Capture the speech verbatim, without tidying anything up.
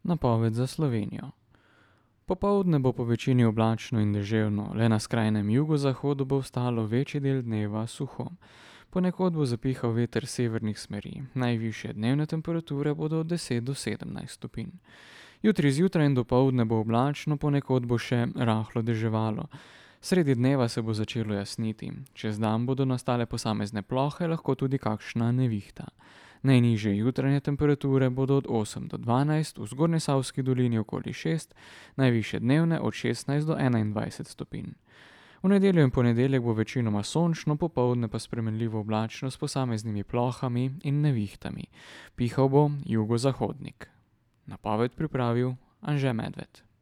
Napoved za Slovenijo. Popoldne bo po večini oblačno in deževno, le na skrajnem jugozahodu bo ostalo večji del dneva suho. Ponekod bo zapihal veter severnih smeri, najvišje dnevne temperature bodo od deset do sedemnajst stopinj. Jutri zjutraj in dopoldne bo oblačno, ponekod bo še rahlo deževalo. Sredi dneva se bo začelo jasniti, čez dan bodo nastale posamezne plohe, lahko tudi kakšna nevihta. Najnižje jutranje temperature bodo od osem do dvanajst, v Zgornjesavski dolini okoli šest, najvišje dnevne od šestnajst do enaindvajset stopinj. V nedeljo in ponedeljek bo večinoma sončno, popoldne pa spremenljivo oblačno s posameznimi plohami in nevihtami. Pihal bo jugozahodnik. Napoved pripravil Anže Medved.